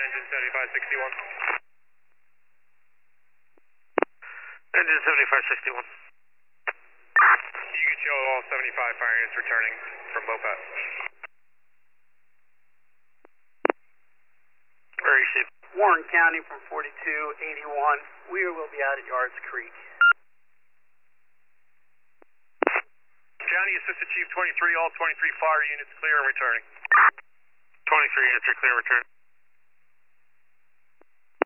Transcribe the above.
engine 7561. Engine 7561. You can show all 75 fire units returning from BOPAT. Where are you? Warren County from 4281. We will be out at Yards Creek. County Assistant Chief 23, all 23 fire units clear and returning. 23 units are clear and returning.